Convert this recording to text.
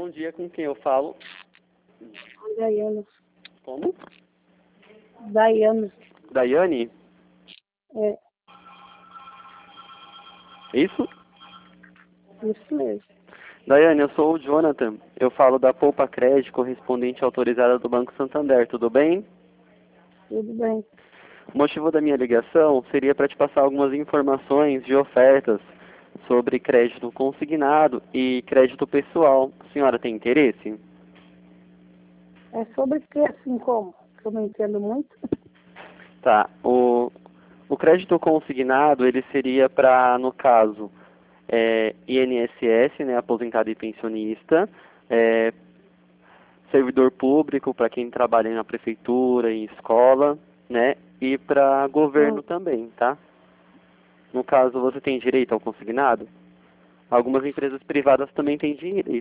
Bom dia, com quem eu falo? Daiane. Como? Daiane. Daiane? É, Isso? isso mesmo. Daiane, eu sou o Jonathan. Eu falo da Poupa Crédito, correspondente autorizada do Banco Santander. Tudo bem? Tudo bem. O motivo da minha ligação seria para te passar algumas informações de ofertas sobre crédito consignado e crédito pessoal. A senhora tem interesse? É sobre que, assim como? Que eu não entendo muito. Tá. O crédito consignado, ele seria para, no caso, INSS, né, aposentado e pensionista, servidor público, para quem trabalha na prefeitura, em escola, né, e para governo também, tá? No caso, você tem direito ao consignado? Algumas empresas privadas também têm direito.